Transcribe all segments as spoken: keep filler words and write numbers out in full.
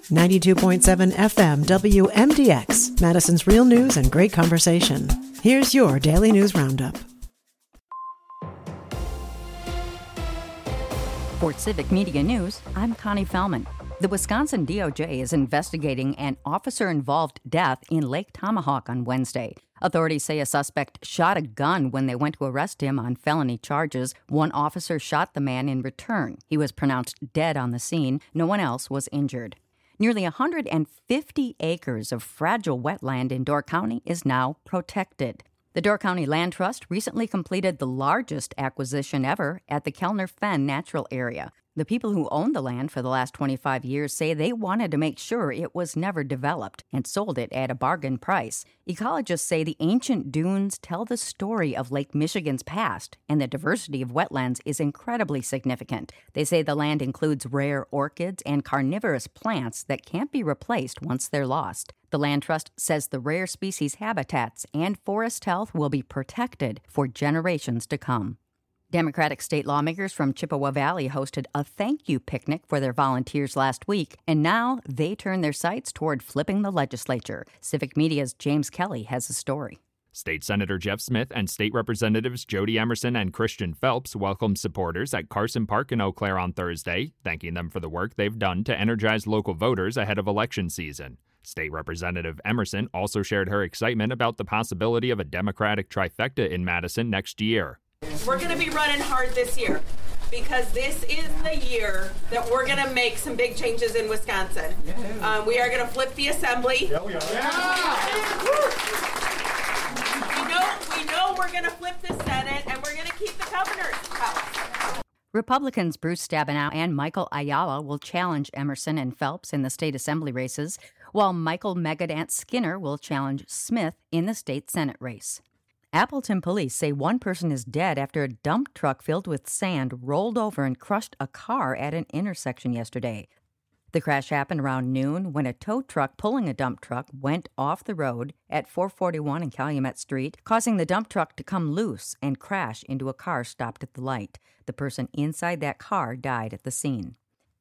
ninety-two point seven F M W M D X, Madison's real news and great conversation. Here's your Daily News Roundup. For Civic Media News, I'm Connie Fellman. The Wisconsin D O J is investigating an officer-involved death in Lake Tomahawk on Wednesday. Authorities say a suspect shot a gun when they went to arrest him on felony charges. One officer shot the man in return. He was pronounced dead on the scene. No one else was injured. Nearly one hundred fifty acres of fragile wetland in Door County is now protected. The Door County Land Trust recently completed the largest acquisition ever at the Kellner Fen Natural Area. The people who owned the land for the last twenty-five years say they wanted to make sure it was never developed and sold it at a bargain price. Ecologists say the ancient dunes tell the story of Lake Michigan's past, and the diversity of wetlands is incredibly significant. They say the land includes rare orchids and carnivorous plants that can't be replaced once they're lost. The Land Trust says the rare species habitats and forest health will be protected for generations to come. Democratic state lawmakers from Chippewa Valley hosted a thank you picnic for their volunteers last week, and now they turn their sights toward flipping the legislature. Civic Media's James Kelly has a story. State Senator Jeff Smith and State Representatives Jody Emerson and Christian Phelps welcomed supporters at Carson Park in Eau Claire on Thursday, thanking them for the work they've done to energize local voters ahead of election season. State Representative Emerson also shared her excitement about the possibility of a Democratic trifecta in Madison next year. We're going to be running hard this year because this is the year that we're going to make some big changes in Wisconsin. Um, we are going to flip the assembly. Yeah, we are. Yeah. We know, we know we're going to flip the Senate, and we're going to keep the governor's house. Republicans Bruce Stabenow and Michael Ayala will challenge Emerson and Phelps in the state assembly races, while Michael Megadance Skinner will challenge Smith in the state Senate race. Appleton police say one person is dead after a dump truck filled with sand rolled over and crushed a car at an intersection yesterday. The crash happened around noon when a tow truck pulling a dump truck went off the road at four forty-one and Calumet Street, causing the dump truck to come loose and crash into a car stopped at the light. The person inside that car died at the scene.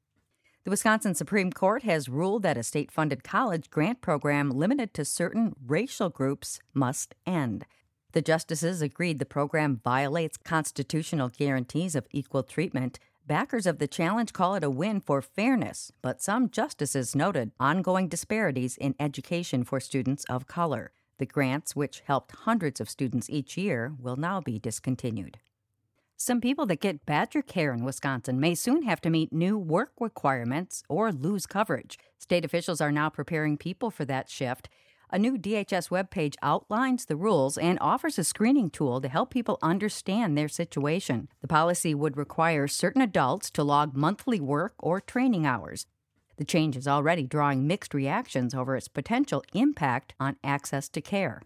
The Wisconsin Supreme Court has ruled that a state-funded college grant program limited to certain racial groups must end. The justices agreed the program violates constitutional guarantees of equal treatment. Backers of the challenge call it a win for fairness, but some justices noted ongoing disparities in education for students of color. The grants, which helped hundreds of students each year, will now be discontinued. Some people that get Badger Care in Wisconsin may soon have to meet new work requirements or lose coverage. State officials are now preparing people for that shift. A new D H S webpage outlines the rules and offers a screening tool to help people understand their situation. The policy would require certain adults to log monthly work or training hours. The change is already drawing mixed reactions over its potential impact on access to care.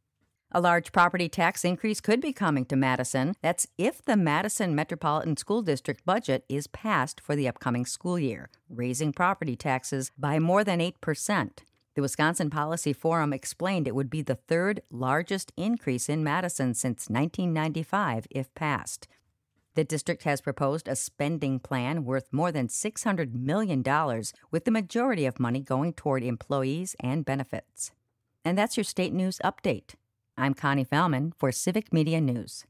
A large property tax increase could be coming to Madison. That's if the Madison Metropolitan School District budget is passed for the upcoming school year, raising property taxes by more than eight percent. The Wisconsin Policy Forum explained it would be the third largest increase in Madison since nineteen ninety-five if passed. The district has proposed a spending plan worth more than six hundred million dollars, with the majority of money going toward employees and benefits. And that's your state news update. I'm Connie Fellman for Civic Media News.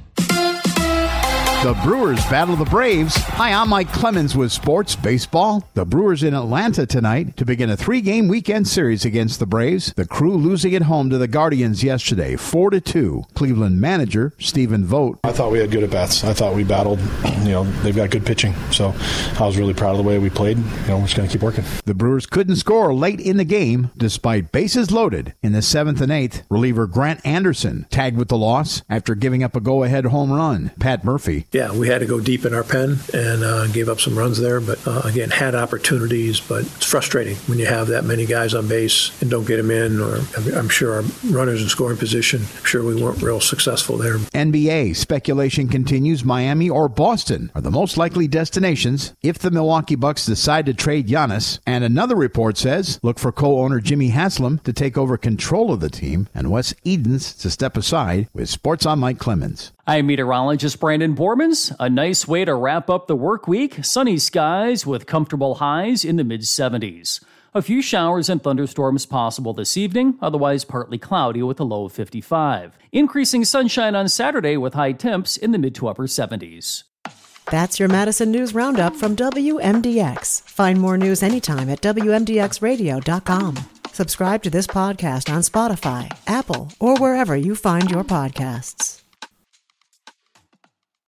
The Brewers battle the Braves. Hi, I'm Mike Clemens with Sports Baseball. The Brewers in Atlanta tonight to begin a three-game weekend series against the Braves. The Crew losing at home to the Guardians yesterday, four to two. Cleveland manager Stephen Vogt. I thought we had good at-bats. I thought we battled. You know, they've got good pitching. So I was really proud of the way we played. You know, we're just going to keep working. The Brewers couldn't score late in the game despite bases loaded. In the seventh and eighth, reliever Grant Anderson tagged with the loss after giving up a go-ahead home run. Pat Murphy. Yeah, we had to go deep in our pen and uh, gave up some runs there, but uh, again, had opportunities, but it's frustrating when you have that many guys on base and don't get them in, or I'm sure our runners in scoring position, I'm sure we weren't real successful there. N B A speculation continues. Miami or Boston are the most likely destinations if the Milwaukee Bucks decide to trade Giannis. And another report says, look for co-owner Jimmy Haslam to take over control of the team and Wes Edens to step aside. With Sports, I'm Mike Clemens. I'm meteorologist Brandon Bormans. A nice way to wrap up the work week. Sunny skies with comfortable highs in the mid seventies. A few showers and thunderstorms possible this evening, otherwise partly cloudy with a low of fifty-five. Increasing sunshine on Saturday with high temps in the mid to upper seventies. That's your Madison News Roundup from W M D X. Find more news anytime at W M D X radio dot com. Subscribe to this podcast on Spotify, Apple, or wherever you find your podcasts.